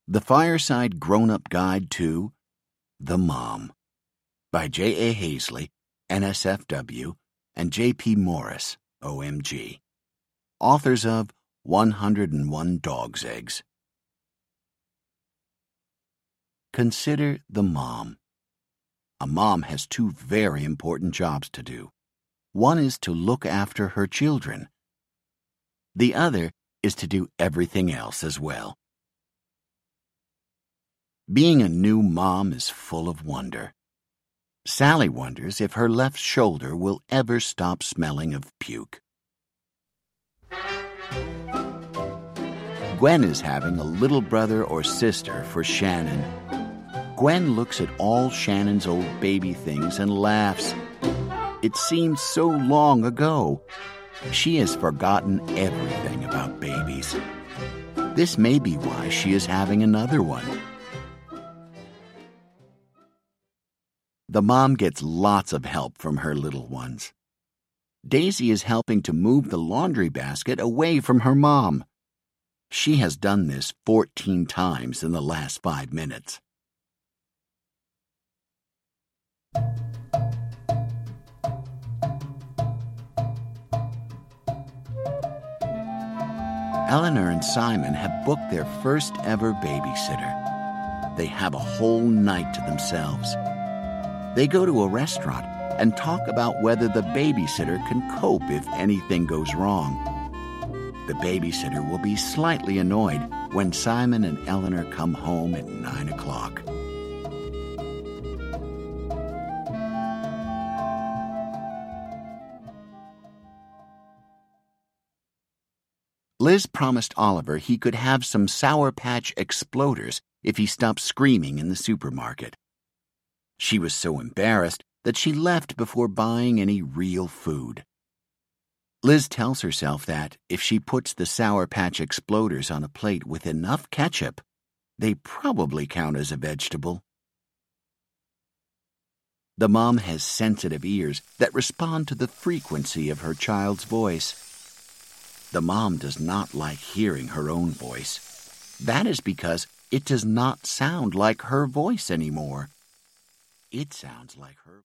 The Fireside Grown-Up Guide to The Mom by J.A. Hazley, NSFW, and J.P. Morris, OMG. Authors of 101 Dog's Eggs. Consider the mom. A mom has two very important jobs to do. One is to look after her children. The other is to do everything else as well. Being a new mom is full of wonder. Sally wonders if her left shoulder will ever stop smelling of puke. Gwen is having a little brother or sister for Shannon. Gwen looks at all Shannon's old baby things and laughs. It seems so long ago. She has forgotten everything about babies. This may be why she is having another one. The mom gets lots of help from her little ones. Daisy is helping to move the laundry basket away from her mom. She has done this 14 times in the last 5 minutes. Eleanor and Simon have booked their first ever babysitter. They have a whole night to themselves. They go to a restaurant and talk about whether the babysitter can cope if anything goes wrong. The babysitter will be slightly annoyed when Simon and Eleanor come home at 9 o'clock. Liz promised Oliver he could have some Sour Patch Exploders if he stopped screaming in the supermarket. She was so embarrassed that she left before buying any real food. Liz tells herself that if she puts the Sour Patch Exploders on a plate with enough ketchup, they probably count as a vegetable. The mom has sensitive ears that respond to the frequency of her child's voice. The mom does not like hearing her own voice. That is because it does not sound like her voice anymore. It sounds like her.